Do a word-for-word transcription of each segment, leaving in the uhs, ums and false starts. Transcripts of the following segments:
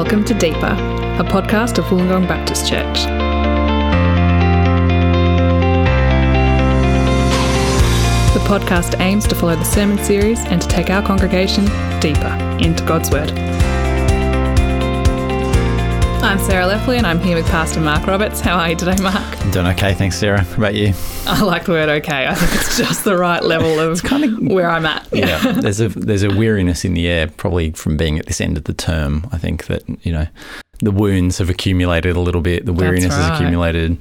Welcome to Deeper, a podcast of Wollongong Baptist Church. The podcast aims to follow the sermon series and to take our congregation deeper into God's Word. I'm Sarah Leffley and I'm here with Pastor Mark Roberts. How are you today, Mark? I'm doing okay, thanks, Sarah. How about you? I like the word okay. I think it's just the right level of kind of where I'm at. Yeah, yeah. there's a there's a weariness in the air, probably from being at this end of the term. I think that, you know, the wounds have accumulated a little bit. The weariness right. has accumulated.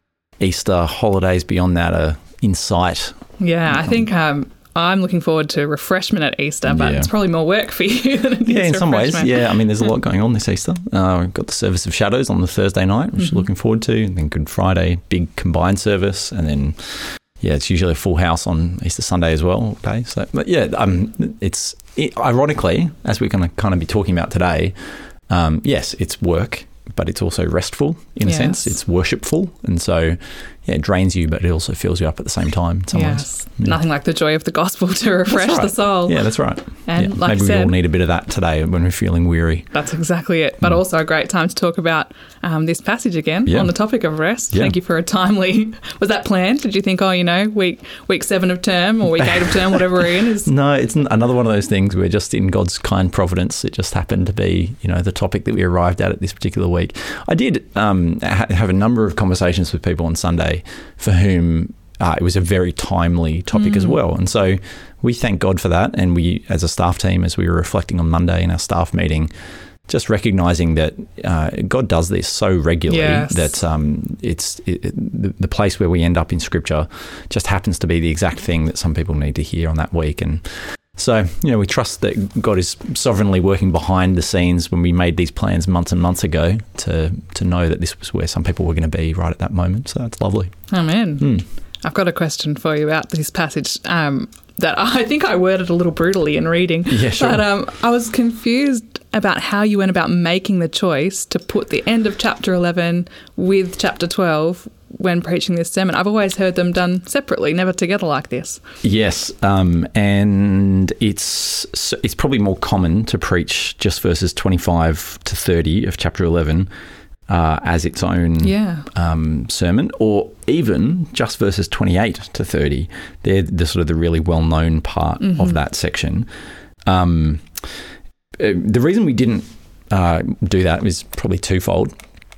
Easter holidays beyond that are in sight. Yeah, I think um, I'm looking forward to refreshment at Easter, but yeah. It's probably more work for you than it is Yeah, in some ways. Yeah, I mean, there's a lot going on this Easter. Uh, we've got the Service of Shadows on the Thursday night, which mm-hmm. we're looking forward to, and then Good Friday, big combined service, and then, yeah, it's usually a full house on Easter Sunday as well. Okay, so, but yeah, um, it's it, ironically, as we're going to kind of be talking about today, um, yes, it's work, but it's also restful in a yes. sense. It's worshipful, and so yeah, it drains you, but it also fills you up at the same time. In some yes, ways. Yeah. Nothing like the joy of the gospel to refresh right. the soul. Yeah, that's right. And yeah. like maybe I said, we all need a bit of that today when we're feeling weary. That's exactly it. But mm. also a great time to talk about um, this passage again yeah. on the topic of rest. Yeah. Thank you for a timely. Was that planned? Did you think, oh, you know, week week seven of term or week eight of term, whatever we're in is? No, it's another one of those things where just in God's kind providence, it just happened to be, you know, the topic that we arrived at at this particular week. I did um, ha- have a number of conversations with people on Sunday for whom Uh, it was a very timely topic mm. as well. And so we thank God for that. And we, as a staff team, as we were reflecting on Monday in our staff meeting, just recognising that uh, God does this so regularly yes. that um, it's it, the, the place where we end up in Scripture just happens to be the exact thing that some people need to hear on that week. And so, you know, we trust that God is sovereignly working behind the scenes when we made these plans months and months ago to to know that this was where some people were going to be right at that moment. So it's lovely. Amen. Mm. I've got a question for you about this passage um, that I think I worded a little brutally in reading. Yeah, sure. But um, I was confused about how you went about making the choice to put the end of chapter eleven with chapter twelve when preaching this sermon. I've always heard them done separately, never together like this. Yes, um, and it's it's probably more common to preach just verses twenty-five to thirty of chapter eleven uh, as its own yeah. um, sermon, or even just verses twenty-eight to thirty. They're the sort of the really well-known part mm-hmm. of that section. Um, the reason we didn't uh, do that was probably twofold.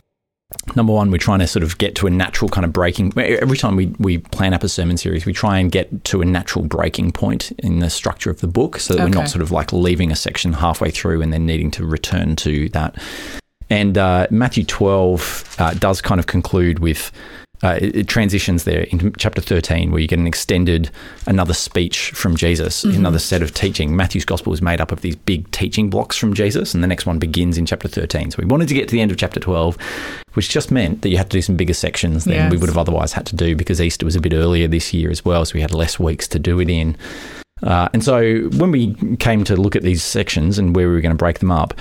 Number one, we're trying to sort of get to a natural kind of breaking. Every time we, we plan up a sermon series, we try and get to a natural breaking point in the structure of the book so that okay. we're not sort of like leaving a section halfway through and then needing to return to that. And uh, Matthew twelve uh, does kind of conclude with, uh, it, it transitions there into chapter thirteen where you get an extended, another speech from Jesus, mm-hmm. another set of teaching. Matthew's gospel is made up of these big teaching blocks from Jesus, and the next one begins in chapter thirteen. So we wanted to get to the end of chapter twelve, which just meant that you had to do some bigger sections than yes. we would have otherwise had to do because Easter was a bit earlier this year as well, so we had less weeks to do it in. Uh, and so when we came to look at these sections and where we were going to break them up,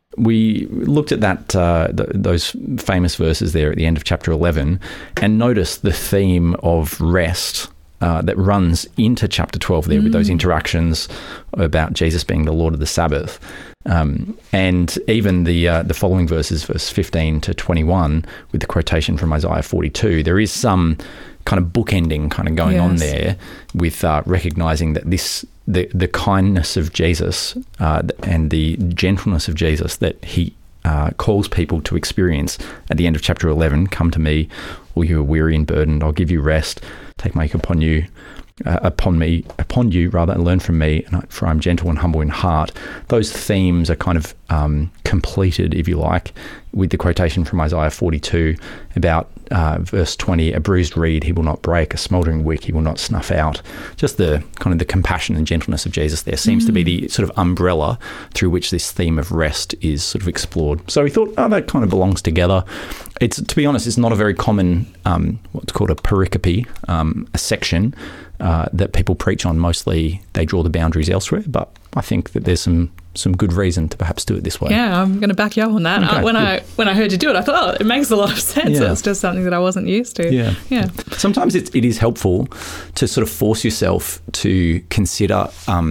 we looked at that uh, th- those famous verses there at the end of chapter eleven and noticed the theme of rest uh, that runs into chapter twelve there mm. with those interactions about Jesus being the Lord of the Sabbath. Um, and even the uh, the following verses, verse fifteen to twenty-one, with the quotation from Isaiah forty-two, there is some kind of bookending kind of going yes. on there with uh, recognising that this the the kindness of Jesus uh, and the gentleness of Jesus that he uh, calls people to experience at the end of chapter eleven. Come to me, all you are weary and burdened, I'll give you rest. Take my yoke upon you. Uh, upon me, upon you, rather, and learn from me, and I, for I'm gentle and humble in heart. Those themes are kind of um, completed, if you like, with the quotation from Isaiah forty-two about uh, verse twenty, a bruised reed he will not break, a smouldering wick he will not snuff out. Just the kind of the compassion and gentleness of Jesus there seems mm. to be the sort of umbrella through which this theme of rest is sort of explored. So we thought, oh, that kind of belongs together. It's, to be honest, it's not a very common, um, what's called a pericope, um, a section uh, that people preach on. Mostly they draw the boundaries elsewhere, but I think that there's some some good reason to perhaps do it this way. Yeah, I'm going to back you up on that. Okay, I, when good. I when I heard you do it, I thought, oh, it makes a lot of sense. Yeah. It's just something that I wasn't used to. Yeah. yeah. Sometimes it, it is helpful to sort of force yourself to consider um,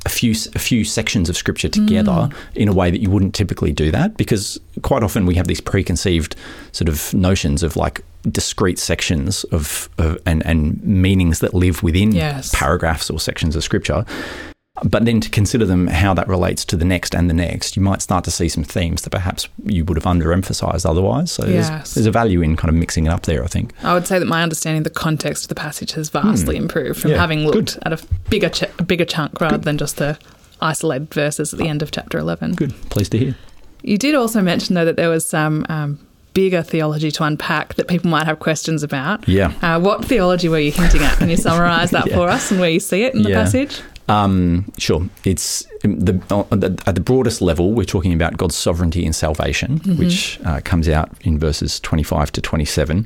a few a few sections of scripture together mm. in a way that you wouldn't typically do that, because quite often we have these preconceived sort of notions of like discrete sections of, of and, and meanings that live within yes. paragraphs or sections of scripture. But then to consider them, how that relates to the next and the next, you might start to see some themes that perhaps you would have underemphasized otherwise. So yes. there's, there's a value in kind of mixing it up there, I think. I would say that my understanding of the context of the passage has vastly hmm. improved from yeah, having looked good. at a bigger ch- a bigger chunk rather good. than just the isolated verses at the end of chapter eleven. Good. Pleased to hear. You did also mention, though, that there was some um, bigger theology to unpack that people might have questions about. Yeah. Uh, what theology were you hinting at? Can you summarise that yeah. for us and where you see it in the yeah. passage? Um, sure. It's the, the at the broadest level, we're talking about God's sovereignty and salvation, mm-hmm. which uh, comes out in verses twenty-five to twenty-seven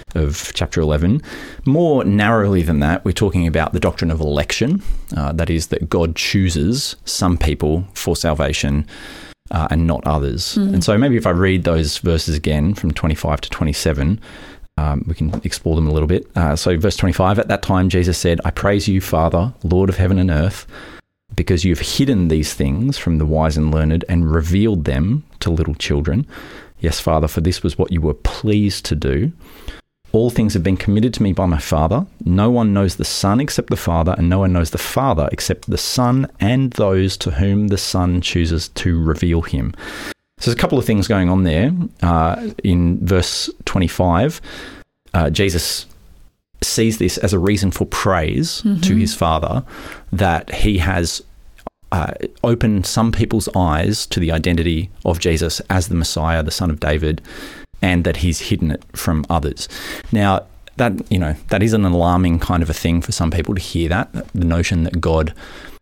of chapter eleven. More narrowly than that, we're talking about the doctrine of election. Uh, that is, that God chooses some people for salvation uh, and not others. Mm-hmm. And so maybe if I read those verses again from twenty-five to twenty-seven, Um, we can explore them a little bit. Uh, so verse twenty-five, at that time Jesus said, I praise you, Father, Lord of heaven and earth, because you've hidden these things from the wise and learned and revealed them to little children. Yes, Father, for this was what you were pleased to do. All things have been committed to me by my Father. No one knows the Son except the Father, and no one knows the Father except the Son and those to whom the Son chooses to reveal him. So there's a couple of things going on there. Uh, in verse twenty-five, uh, Jesus sees this as a reason for praise mm-hmm. to his Father, that he has uh, opened some people's eyes to the identity of Jesus as the Messiah, the Son of David, and that he's hidden it from others. Now, that, you know, that is an alarming kind of a thing for some people to hear, that, the notion that God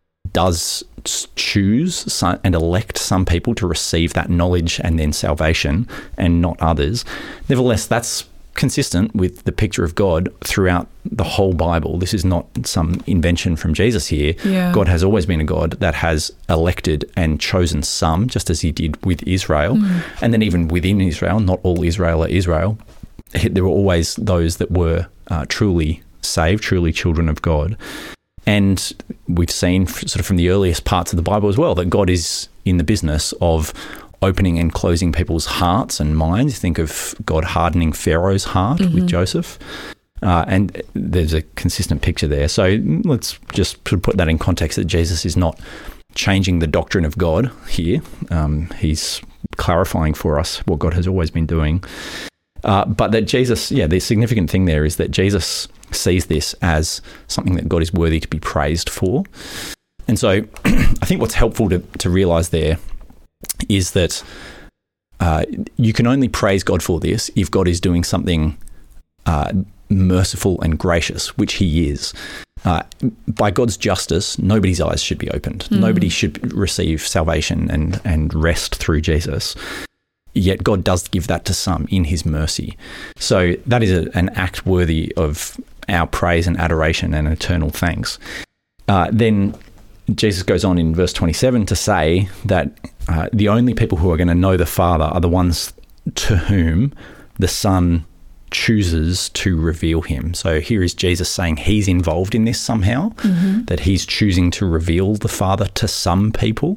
does choose some, and elect some people to receive that knowledge and then salvation and not others. Nevertheless, that's consistent with the picture of God throughout the whole Bible. This is not some invention from Jesus here. Yeah. God has always been a God that has elected and chosen some, just as he did with Israel. Mm. And then even within Israel, not all Israel are Israel. There were always those that were uh, truly saved, truly children of God. And we've seen sort of from the earliest parts of the Bible as well that God is in the business of opening and closing people's hearts and minds. Think of God hardening Pharaoh's heart mm-hmm. with Joseph. Uh, and there's a consistent picture there. So let's just put that in context, that Jesus is not changing the doctrine of God here. Um, he's clarifying for us what God has always been doing. Uh, but that Jesus, yeah, the significant thing there is that Jesus sees this as something that God is worthy to be praised for. And so I think what's helpful to, to realise there is that uh, you can only praise God for this if God is doing something uh, merciful and gracious, which he is. Uh, by God's justice, nobody's eyes should be opened. Mm. Nobody should receive salvation and, and rest through Jesus. Yet God does give that to some in his mercy. So that is a, an act worthy of our praise and adoration and eternal thanks. Uh, then Jesus goes on in verse twenty-seven to say that uh, the only people who are going to know the Father are the ones to whom the Son chooses to reveal him. So here is Jesus saying he's involved in this somehow, mm-hmm. that he's choosing to reveal the Father to some people.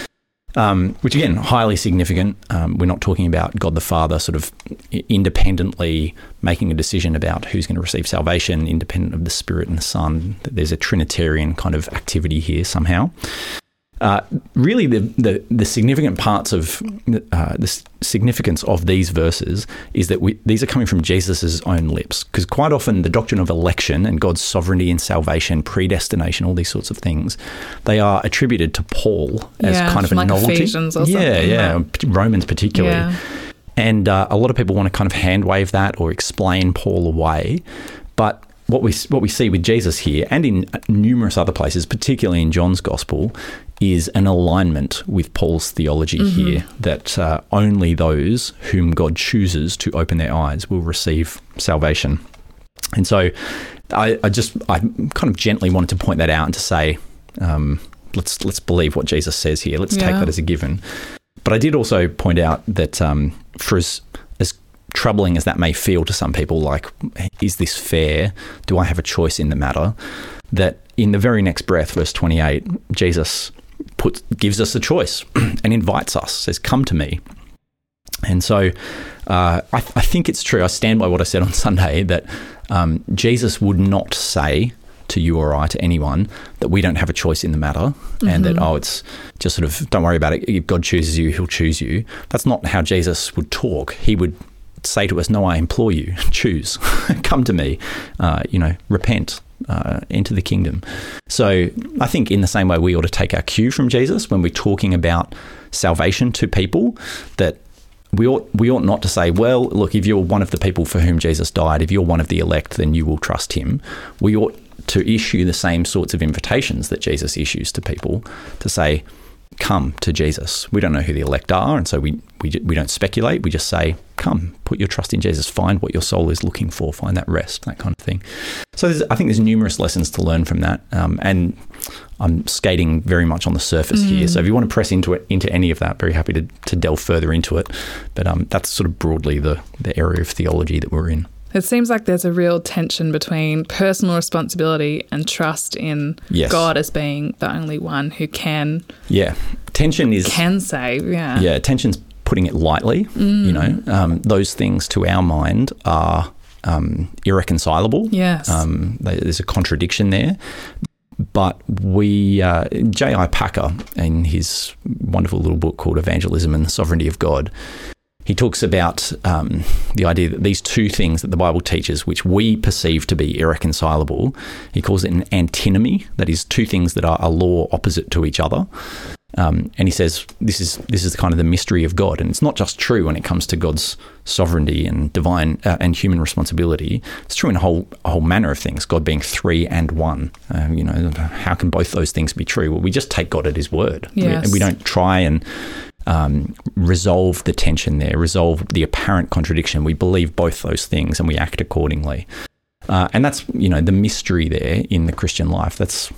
Um, which again, highly significant. Um, we're not talking about God the Father sort of independently making a decision about who's going to receive salvation, independent of the Spirit and the Son. There's a Trinitarian kind of activity here somehow. Uh, really, the, the the significant parts of uh, the significance of these verses is that we, these are coming from Jesus's own lips, because quite often the doctrine of election and God's sovereignty and salvation, predestination, all these sorts of things, they are attributed to Paul as yeah, kind of a like novelty. Ephesians or yeah, something, yeah, right? Romans particularly. Yeah. And uh, a lot of people want to kind of hand wave that or explain Paul away, but what we what we see with Jesus here and in numerous other places, particularly in John's Gospel, is an alignment with Paul's theology mm-hmm. here, that uh, only those whom God chooses to open their eyes will receive salvation. And so I, I just I kind of gently wanted to point that out and to say, um, let's let's believe what Jesus says here. Let's yeah. take that as a given. But I did also point out that um, for as as troubling as that may feel to some people, like, is this fair? Do I have a choice in the matter? That in the very next breath, verse twenty-eight, Jesus puts, gives us a choice and invites us, says, come to me. And so uh, I, I think it's true. I stand by what I said on Sunday, that um, Jesus would not say to you or I, to anyone, that we don't have a choice in the matter, mm-hmm. and that, oh, it's just sort of, don't worry about it. If God chooses you, he'll choose you. That's not how Jesus would talk. He would say to us, no, I implore you, choose, come to me, uh, you know, repent, uh, enter the kingdom. So I think in the same way we ought to take our cue from Jesus when we're talking about salvation to people, that we ought we ought not to say, well, look, if you're one of the people for whom Jesus died, if you're one of the elect, then you will trust him. We ought to issue the same sorts of invitations that Jesus issues to people, to say, come to Jesus. We don't know who the elect are, and so we, we we don't speculate. We just say, come, put your trust in Jesus. Find what your soul is looking for. Find that rest, that kind of thing. So there's, I think there's numerous lessons to learn from that. Um, and I'm skating very much on the surface mm. here. So if you want to press into it, into any of that, very happy to, to delve further into it. But um, that's sort of broadly the, the area of theology that we're in. It seems like there's a real tension between personal responsibility and trust in yes. God as being the only one who can. Yeah, tension is can save. Yeah, yeah. Tension's putting it lightly. Mm. You know, um, those things to our mind are um, irreconcilable. Yes, um, there's a contradiction there. But we, uh, J I Packer, in his wonderful little book called Evangelism and the Sovereignty of God, he talks about um, the idea that these two things that the Bible teaches, which we perceive to be irreconcilable, he calls it an antinomy. That is, two things that are a law opposite to each other. Um, and he says this is this is kind of the mystery of God, and it's not just true when it comes to God's sovereignty and divine uh, and human responsibility. It's true in a whole a whole manner of things. God being three and one. Uh, you know, how can both those things be true? Well, we just take God at His word. Yes. We, we don't try and um, resolve the tension there, resolve the apparent contradiction. We believe both those things and we act accordingly. Uh, and that's, you know, the mystery there in the Christian life. That's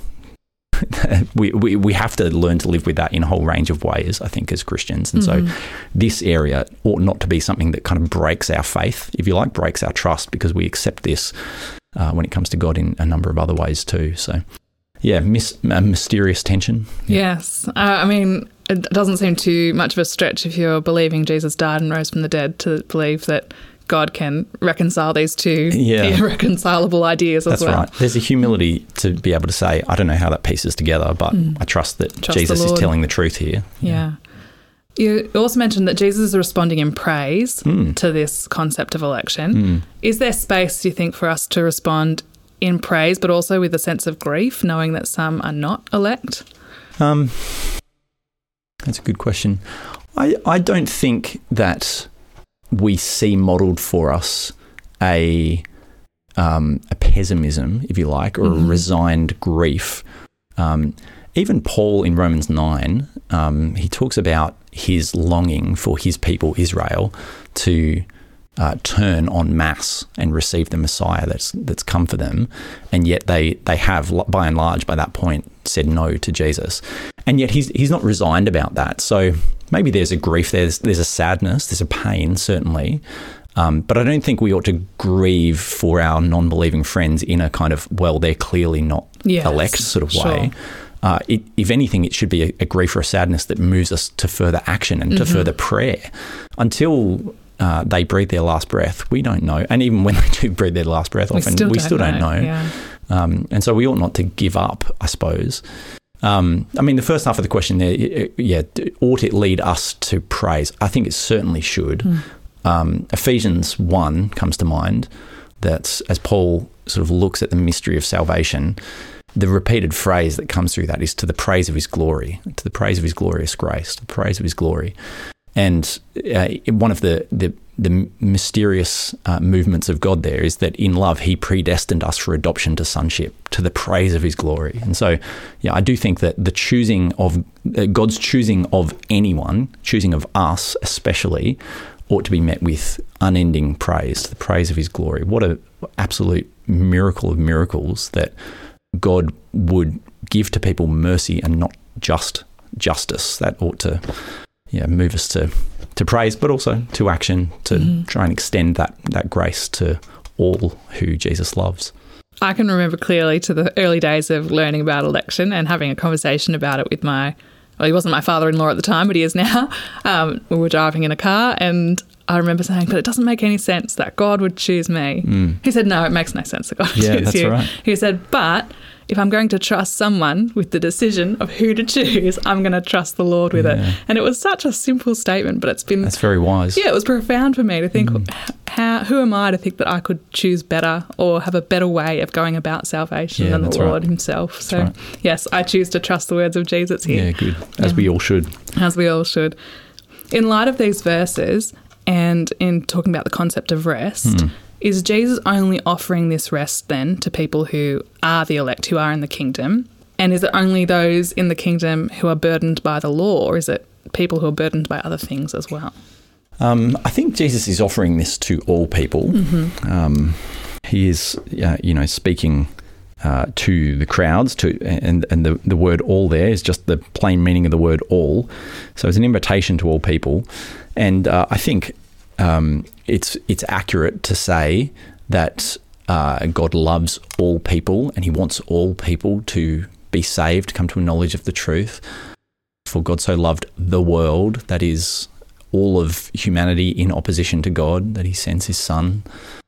we, we we have to learn to live with that in a whole range of ways, I think, as Christians. And mm-hmm. so this area ought not to be something that kind of breaks our faith, if you like, breaks our trust, because we accept this uh, when it comes to God in a number of other ways too. So, yeah, mis- a mysterious tension. Yeah. Yes. Uh, I mean, it doesn't seem too much of a stretch if you're believing Jesus died and rose from the dead to believe that God can reconcile these two yeah. irreconcilable ideas as That's well. That's right. There's a humility to be able to say, I don't know how that pieces together, but mm. I trust that trust Jesus is telling the truth here. Yeah. yeah. You also mentioned that Jesus is responding in praise mm. to this concept of election. Mm. Is there space, do you think, for us to respond in praise, but also with a sense of grief, knowing that some are not elect? Um, that's a good question. I, I don't think that we see modelled for us a um, a pessimism, if you like, or mm-hmm. a resigned grief. Um, even Paul in Romans nine, um, he talks about his longing for his people, Israel, to uh, turn en masse and receive the Messiah that's that's come for them, and yet they they have, by and large, by that point, said no to Jesus. And yet he's he's not resigned about that. So maybe there's a grief, there's there's a sadness, there's a pain, certainly. Um, but I don't think we ought to grieve for our non-believing friends in a kind of, well, they're clearly not yes, elect sort of way. Sure. Uh, it, if anything, it should be a, a grief or a sadness that moves us to further action and mm-hmm. to further prayer. Until uh, they breathe their last breath, we don't know. And even when they do breathe their last breath, we often still we don't still know. don't know. Yeah. Um, and so we ought not to give up, I suppose. Um, I mean, the first half of the question there, yeah, ought it lead us to praise? I think it certainly should. Mm. Um, Ephesians one comes to mind, that as Paul sort of looks at the mystery of salvation, the repeated phrase that comes through that is to the praise of his glory, to the praise of his glorious grace, to the praise of his glory. And uh, one of the, the, the mysterious uh, movements of God there is that in love, he predestined us for adoption to sonship, to the praise of his glory. And so, yeah, I do think that the choosing of, uh, God's choosing of anyone, choosing of us especially, ought to be met with unending praise, the praise of his glory. What an absolute miracle of miracles that God would give to people mercy and not just justice. That ought to yeah, move us to, to praise, but also to action, to mm-hmm. try and extend that, that grace to all who Jesus loves. I can remember clearly to the early days of learning about election and having a conversation about it with my, well, he wasn't my father-in-law at the time, but he is now. Um, we were driving in a car and I remember saying, but it doesn't make any sense that God would choose me. Mm. He said, no, it makes no sense that God would yeah, choose that's you. Right. He said, but if I'm going to trust someone with the decision of who to choose, I'm going to trust the Lord with yeah. it. And it was such a simple statement, but it's been... That's very wise. Yeah, it was profound for me to think, mm. how, who am I to think that I could choose better or have a better way of going about salvation yeah, than the Lord right. himself? That's so, right. yes, I choose to trust the words of Jesus here. Yeah, good. As yeah. we all should. As we all should. In light of these verses and in talking about the concept of rest... Mm. Is Jesus only offering this rest then to people who are the elect, who are in the kingdom? And is it only those in the kingdom who are burdened by the law, or is it people who are burdened by other things as well? Um, I think Jesus is offering this to all people. Mm-hmm. Um, he is, uh, you know, speaking uh, to the crowds, to and, and the, the word all there is just the plain meaning of the word all. So it's an invitation to all people. And uh, I think... Um, it's it's accurate to say that uh, God loves all people and he wants all people to be saved, come to a knowledge of the truth. For God so loved the world, that is all of humanity in opposition to God, that he sends his son.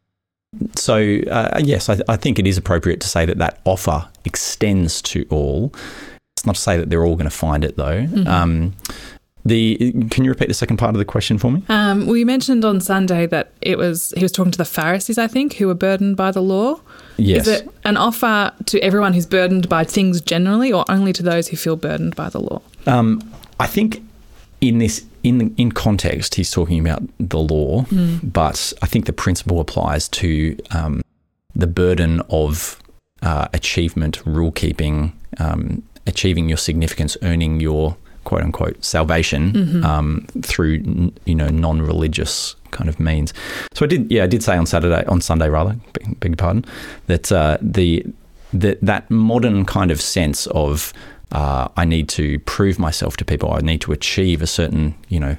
So, uh, yes, I, I think it is appropriate to say that that offer extends to all. It's not to say that they're all going to find it, though. Mm-hmm. Um The can you repeat the second part of the question for me? Um, well, you mentioned on Sunday that it was he was talking to the Pharisees, I think, who were burdened by the law. Yes. Is it an offer to everyone who's burdened by things generally, or only to those who feel burdened by the law? Um, I think in this in in context, he's talking about the law, mm. but I think the principle applies to um, the burden of uh, achievement, rule keeping, um, achieving your significance, earning your quote unquote salvation mm-hmm. um, through you know non-religious kind of means. So I did yeah I did say on Saturday on Sunday rather beg, beg your pardon that uh, the that that modern kind of sense of uh, I need to prove myself to people, I need to achieve a certain you know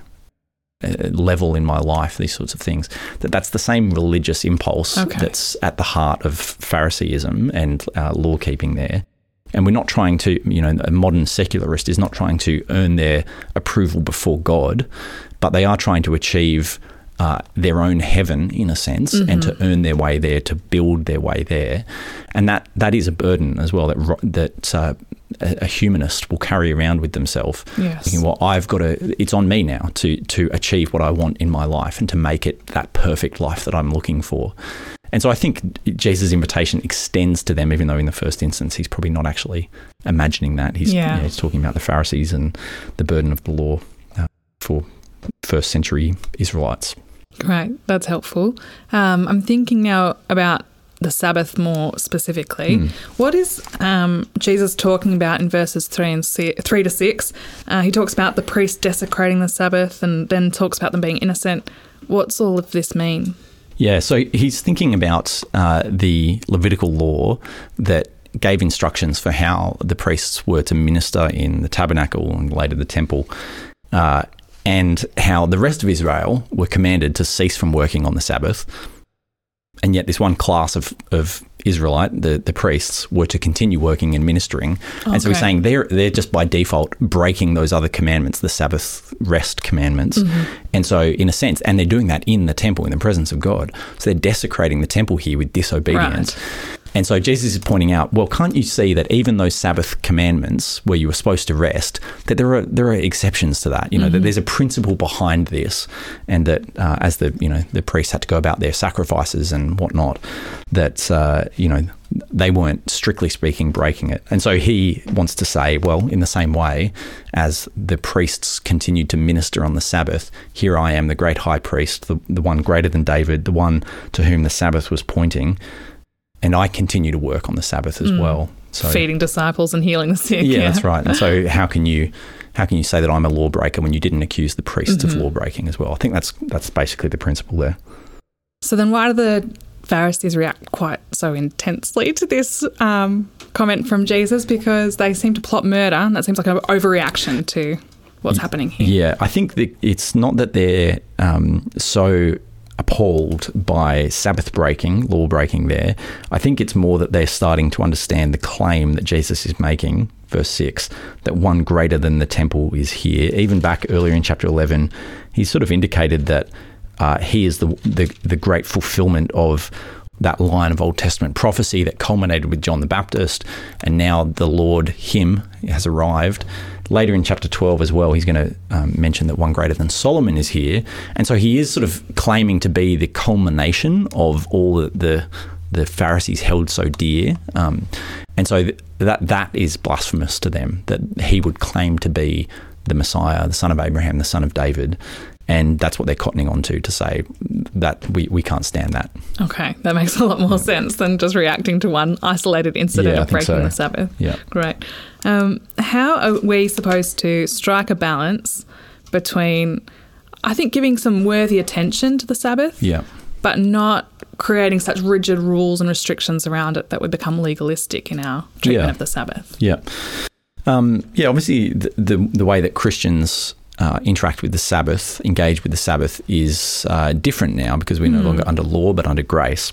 level in my life, these sorts of things, that that's the same religious impulse okay. that's at the heart of Phariseeism and uh, law keeping there. And we're not trying to, you know, a modern secularist is not trying to earn their approval before God, but they are trying to achieve uh, their own heaven, in a sense, mm-hmm. and to earn their way there, to build their way there. And that that is a burden as well that that uh, a, a humanist will carry around with themselves. Yes. Thinking, well, I've got to, it's on me now to to achieve what I want in my life and to make it that perfect life that I'm looking for. And so I think Jesus' invitation extends to them, even though in the first instance he's probably not actually imagining that. He's, yeah. you know, he's talking about the Pharisees and the burden of the law uh, for first century Israelites. Great, that's helpful. Um, I'm thinking now about the Sabbath more specifically. Mm. What is um, Jesus talking about in verses three and si- three to six? Uh, he talks about the priest desecrating the Sabbath and then talks about them being innocent. What's all of this mean? Yeah, so he's thinking about uh, the Levitical law that gave instructions for how the priests were to minister in the tabernacle and later the temple, uh, and how the rest of Israel were commanded to cease from working on the Sabbath. And yet this one class of, of Israelite, the, the priests, were to continue working and ministering. Okay. And so he's saying they're they're just by default breaking those other commandments, the Sabbath rest commandments. Mm-hmm. And so in a sense, and they're doing that in the temple, in the presence of God. So they're desecrating the temple here with disobedience. Right. And so Jesus is pointing out, well, can't you see that even those Sabbath commandments where you were supposed to rest, that there are there are exceptions to that, you know, mm-hmm. that there's a principle behind this, and that uh, as the, you know, the priests had to go about their sacrifices and whatnot, that, uh, you know, they weren't, strictly speaking, breaking it. And so he wants to say, well, in the same way as the priests continued to minister on the Sabbath, here I am, the great high priest, the, the one greater than David, the one to whom the Sabbath was pointing, and I continue to work on the Sabbath as mm. well. So feeding disciples and healing the sick. Yeah, yeah, that's right. And so how can you how can you say that I'm a lawbreaker when you didn't accuse the priests mm-hmm. of lawbreaking as well? I think that's that's basically the principle there. So then why do the Pharisees react quite so intensely to this um, comment from Jesus? Because they seem to plot murder, and that seems like an overreaction to what's happening here. Yeah, I think that it's not that they're um, so appalled by Sabbath breaking, law breaking there. I think it's more that they're starting to understand the claim that Jesus is making, verse six, that one greater than the temple is here. Even back earlier in chapter eleven, he sort of indicated that uh, he is the, the the great fulfillment of that line of Old Testament prophecy that culminated with John the Baptist, and now the Lord, him, has arrived. Later in chapter twelve as well, he's going to um, mention that one greater than Solomon is here. And so he is sort of claiming to be the culmination of all the the, the Pharisees held so dear. Um, and so th- that that is blasphemous to them, that he would claim to be the Messiah, the son of Abraham, the son of David. And that's what they're cottoning on to, to say that we, we can't stand that. Okay, that makes a lot more sense than just reacting to one isolated incident Yeah, of breaking so. the Sabbath. Yeah. Great. Um, how are we supposed to strike a balance between, I think, giving some worthy attention to the Sabbath, Yeah. but not creating such rigid rules and restrictions around it that would become legalistic in our treatment Yeah. of the Sabbath? Yeah. Um, yeah, obviously the, the the way that Christians uh, interact with the Sabbath, engage with the Sabbath, is uh, different now because we're no Mm. longer under law but under grace.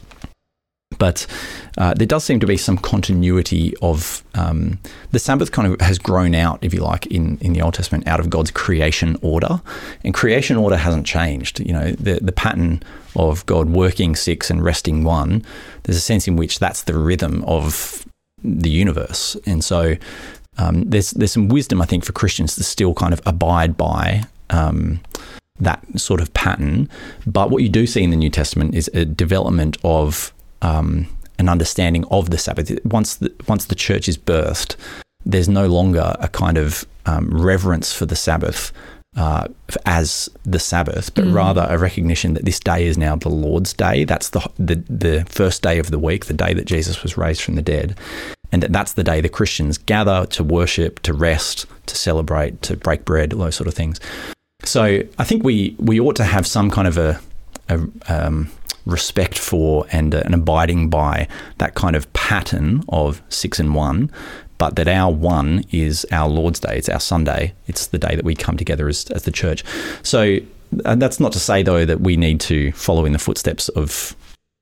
But uh, there does seem to be some continuity of um, the Sabbath kind of has grown out, if you like, in, in the Old Testament out of God's creation order. And creation order hasn't changed. You know, the, the pattern of God working six and resting one, there's a sense in which that's the rhythm of the universe. And so um, there's there's some wisdom, I think, for Christians to still kind of abide by um, that sort of pattern. But what you do see in the New Testament is a development of Um, an understanding of the Sabbath. Once the, once the church is birthed, there's no longer a kind of um, reverence for the Sabbath uh, as the Sabbath, but mm. rather a recognition that this day is now the Lord's day. That's the, the the first day of the week, the day that Jesus was raised from the dead, and that that's the day the Christians gather to worship, to rest, to celebrate, to break bread, all those sort of things. So I think we we ought to have some kind of a, a um, respect for and uh, an abiding by that kind of pattern of six and one, but that our one is our Lord's Day. It's our Sunday. It's the day that we come together as, as the church. So and that's not to say, though, that we need to follow in the footsteps of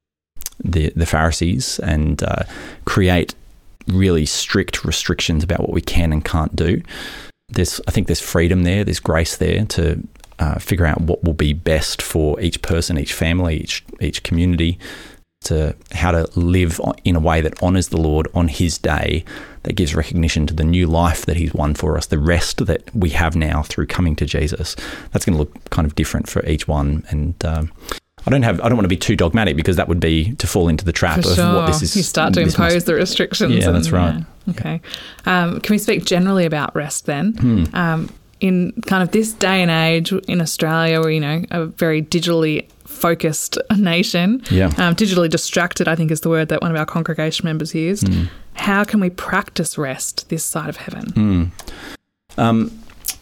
the the Pharisees and uh, create really strict restrictions about what we can and can't do. There's, I think there's freedom there. There's grace there to Uh, figure out what will be best for each person, each family, each each community, to how to live in a way that honours the Lord on his day, that gives recognition to the new life that he's won for us, the rest that we have now through coming to Jesus. That's going to look kind of different for each one. And um, I don't have I don't want to be too dogmatic, because that would be to fall into the trap For of sure. what this is. You start to impose must, the restrictions. Yeah, and, that's right. Yeah. Okay. Um, can we speak generally about rest then? Hmm. Um, in kind of this day and age in Australia, we're, you know, a very digitally focused nation, Yeah. um, digitally distracted, I think is the word that one of our congregation members used. Mm. How can we practice rest this side of heaven? Mm. Um,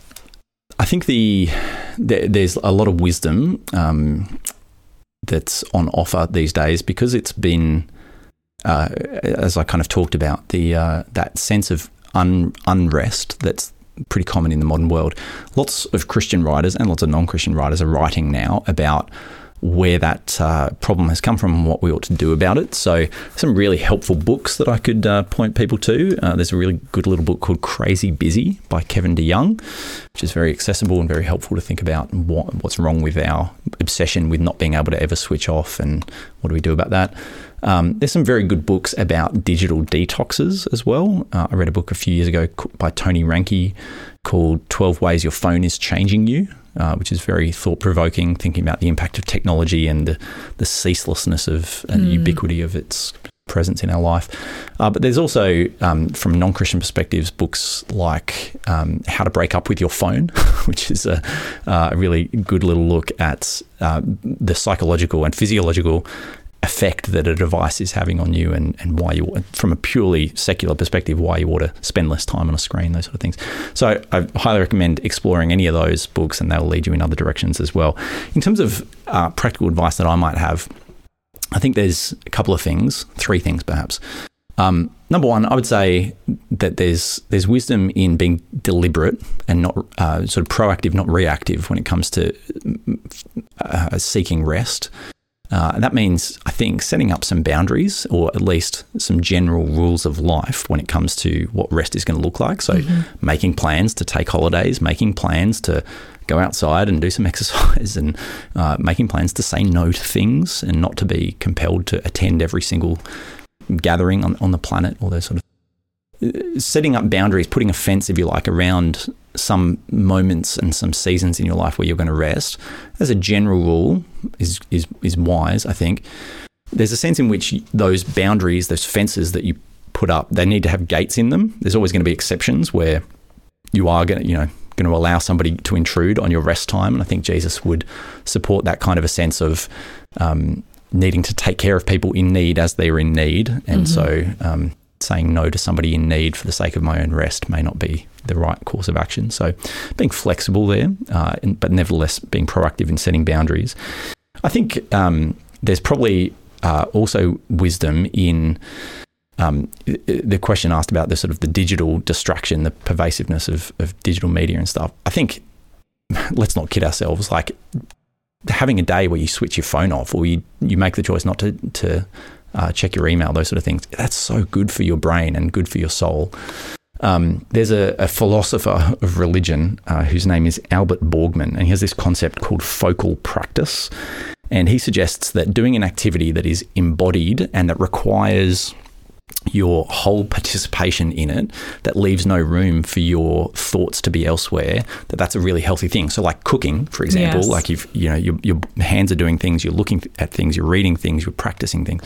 I think the, the there's a lot of wisdom um, that's on offer these days, because it's been, uh, as I kind of talked about, the uh, that sense of un, unrest that's pretty common in the modern world. Lots of Christian writers and lots of non-Christian writers are writing now about where that uh, problem has come from and what we ought to do about it. So some really helpful books that I could uh, point people to. Uh, there's a really good little book called Crazy Busy by Kevin DeYoung, which is very accessible and very helpful to think about what, what's wrong with our obsession with not being able to ever switch off and what do we do about that. Um, there's some very good books about digital detoxes as well. Uh, I read a book a few years ago by Tony Reinke called twelve Ways Your Phone is Changing You, uh, which is very thought-provoking, thinking about the impact of technology and the, the ceaselessness of and Mm. ubiquity of its presence in our life. Uh, but there's also, um, from non-Christian perspectives, books like um, How to Break Up with Your Phone, which is a, uh, a really good little look at uh, the psychological and physiological effect that a device is having on you, and, and why you, from a purely secular perspective, why you ought to spend less time on a screen, those sort of things. So I highly recommend exploring any of those books, and they'll lead you in other directions as well. In terms of uh, practical advice that I might have, I think there's a couple of things, three things perhaps. Um, number one, I would say that there's there's wisdom in being deliberate and not uh, sort of proactive, not reactive when it comes to uh, seeking rest. Uh, and that means, I think, setting up some boundaries or at least some general rules of life when it comes to what rest is going to look like. So mm-hmm. making plans to take holidays, making plans to go outside and do some exercise, and uh, making plans to say no to things and not to be compelled to attend every single gathering on, on the planet, all those sort of setting up boundaries, putting a fence, if you like, around some moments and some seasons in your life where you're going to rest, as a general rule, is is is wise, I think. There's a sense in which those boundaries, those fences that you put up, they need to have gates in them. There's always going to be exceptions where you are going to, you know, going to allow somebody to intrude on your rest time, and I think Jesus would support that kind of a sense of um, needing to take care of people in need as they're in need, and mm-hmm. so um, saying no to somebody in need for the sake of my own rest may not be the right course of action. So being flexible there, uh, but nevertheless being proactive in setting boundaries. I think um, there's probably uh, also wisdom in um, the question asked about the sort of the digital distraction, the pervasiveness of, of digital media and stuff. I think, let's not kid ourselves, like having a day where you switch your phone off, or you, you make the choice not to, to Uh, check your email, those sort of things. That's so good for your brain and good for your soul. Um, there's a, a philosopher of religion uh, whose name is Albert Borgman, and he has this concept called focal practice. And he suggests that doing an activity that is embodied and that requires your whole participation in it, that leaves no room for your thoughts to be elsewhere, that that's a really healthy thing. So like cooking, for example, yes. like you've, you know, your, your hands are doing things, you're looking at things, you're reading things, you're practicing things.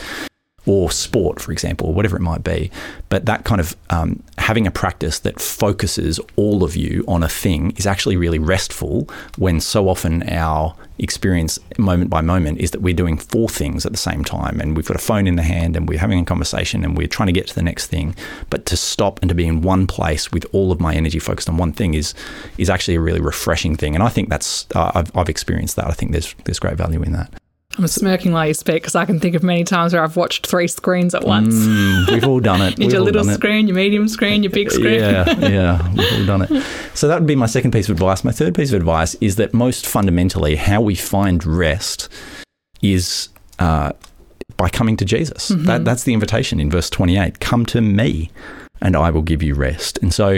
Or sport, for example, or whatever it might be. But that kind of um, having a practice that focuses all of you on a thing is actually really restful, when so often our experience moment by moment is that we're doing four things at the same time, and we've got a phone in the hand and we're having a conversation and we're trying to get to the next thing. But to stop and to be in one place with all of my energy focused on one thing is is actually a really refreshing thing. And I think that's, uh, I've, I've experienced that. I think there's there's great value in that. I'm smirking while you speak because I can think of many times where I've watched three screens at once. Mm, we've all done it. Your little screen, your medium screen, your big screen. Yeah, yeah, we've all done it. So that would be my second piece of advice. My third piece of advice is that most fundamentally how we find rest is uh, by coming to Jesus. Mm-hmm. That, that's the invitation in verse twenty-eight. Come to me and I will give you rest. And so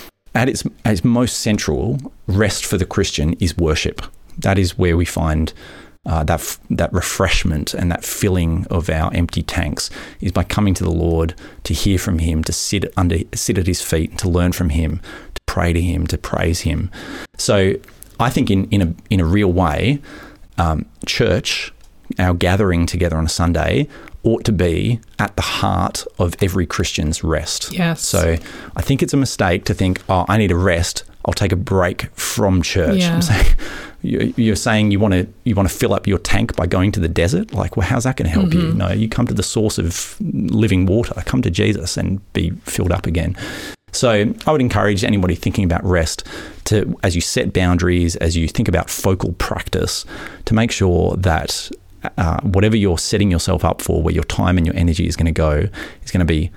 at its, at its most central, rest for the Christian is worship. That is where we find Uh, that f- that refreshment and that filling of our empty tanks, is by coming to the Lord, to hear from him, to sit under sit at his feet, to learn from him, to pray to him, to praise him. So I think in, in a in a real way, um, church, our gathering together on a Sunday, ought to be at the heart of every Christian's rest. Yes. So I think it's a mistake to think, oh, I need a rest, I'll take a break from church. Yeah. I'm saying, you're saying you want to you want to fill up your tank by going to the desert? Like, well, how's that going to help mm-hmm. you? No, you come to the source of living water. Come to Jesus and be filled up again. So I would encourage anybody thinking about rest to, as you set boundaries, as you think about focal practice, to make sure that uh, whatever you're setting yourself up for, where your time and your energy is going to go, is going to be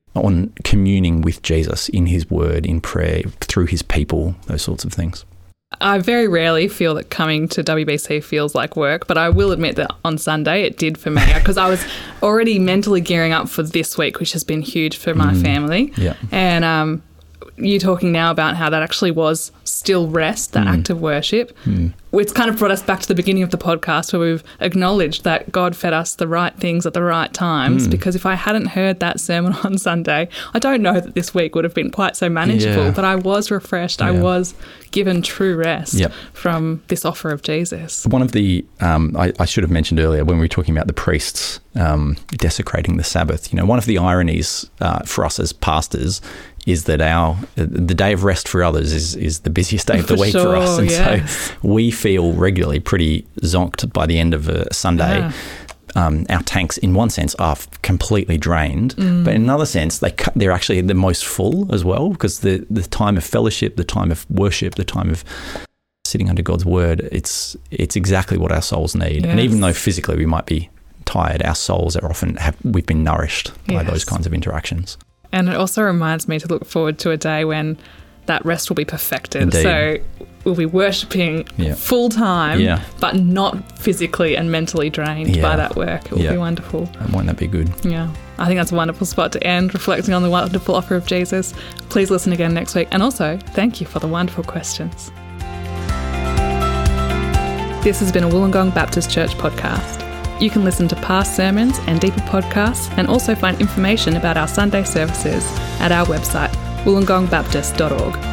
on communing with Jesus in his word, in prayer, through his people, those sorts of things. I very rarely feel that coming to W B C feels like work, but I will admit that on Sunday it did for me, because I was already mentally gearing up for this week, which has been huge for my mm, family. Yeah. And um, you talking now about how that actually was still rest, that mm. act of worship. Mm. It's kind of brought us back to the beginning of the podcast, where we've acknowledged that God fed us the right things at the right times, mm. because if I hadn't heard that sermon on Sunday, I don't know that this week would have been quite so manageable, yeah. but I was refreshed. Yeah. I was given true rest yep. from this offer of Jesus. One of the, um, I, I should have mentioned earlier when we were talking about the priests um, desecrating the Sabbath, you know, one of the ironies uh, for us as pastors is that our the day of rest for others is, is the busiest day of the for week sure, for us. And yes. so we feel regularly pretty zonked by the end of a Sunday. Yeah. Um, our tanks, in one sense, are completely drained, mm. but in another sense, they they're actually the most full as well, because the, the time of fellowship, the time of worship, the time of sitting under God's word, it's it's exactly what our souls need. Yes. And even though physically we might be tired, our souls are often, have, we've been nourished by Yes. those kinds of interactions. And it also reminds me to look forward to a day when that rest will be perfected. Indeed. So we'll be worshipping Yeah. full time, Yeah. but not physically and mentally drained Yeah. by that work. It will Yeah. be wonderful. And won't that be good? Yeah. I think that's a wonderful spot to end, reflecting on the wonderful offer of Jesus. Please listen again next week. And also, thank you for the wonderful questions. This has been a Wollongong Baptist Church podcast. You can listen to past sermons and deeper podcasts and also find information about our Sunday services at our website, wollongong baptist dot org.